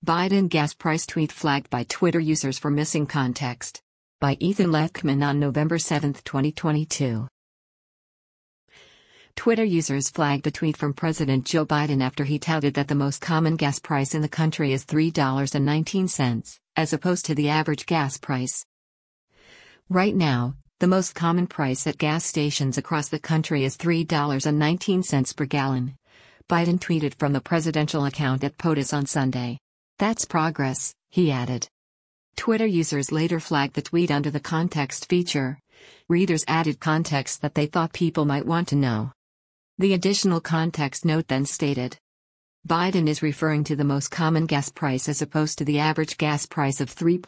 Biden gas price tweet flagged by Twitter users for missing context. By Ethan Lechman on November 7, 2022. Twitter users flagged a tweet from President Joe Biden after he touted that the most common gas price in the country is $3.19, as opposed to the average gas price. Right now, the most common price at gas stations across the country is $3.19 per gallon. Biden tweeted from the presidential account at POTUS on Sunday. "That's progress," he added. Twitter users later flagged the tweet under the context feature. Readers added context that they thought people might want to know. The additional context note then stated, Biden is referring to the most common gas price as opposed to the average gas price of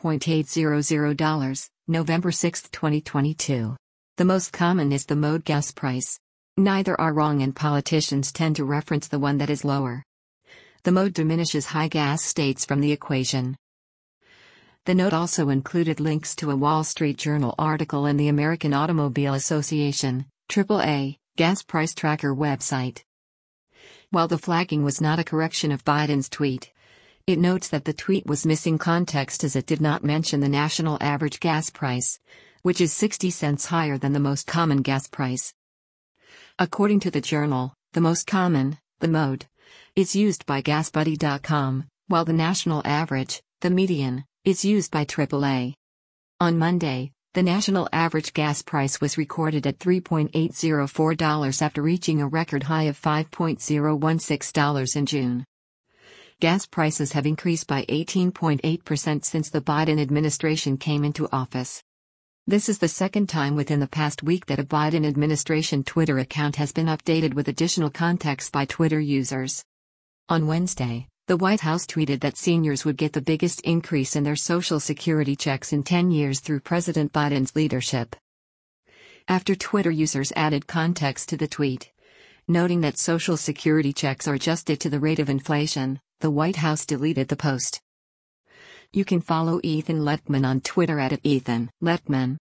$3.800, November 6, 2022. The most common is the mode gas price. Neither are wrong, and politicians tend to reference the one that is lower. The mode diminishes high gas states from the equation. The note also included links to a Wall Street Journal article and the American Automobile Association, AAA, gas price tracker website. While the flagging was not a correction of Biden's tweet, it notes that the tweet was missing context as it did not mention the national average gas price, which is 60 cents higher than the most common gas price. According to the Journal, the most common, the mode, is used by GasBuddy.com, while the national average, the median, is used by AAA. On Monday, the national average gas price was recorded at $3.804 after reaching a record high of $5.016 in June. Gas prices have increased by 18.8% since the Biden administration came into office. This is the second time within the past week that a Biden administration Twitter account has been updated with additional context by Twitter users. On Wednesday, the White House tweeted that seniors would get the biggest increase in their Social Security checks in 10 years through President Biden's leadership. After Twitter users added context to the tweet, noting that Social Security checks are adjusted to the rate of inflation, the White House deleted the post. You can follow Ethan Lechman on Twitter at @EthanLechman.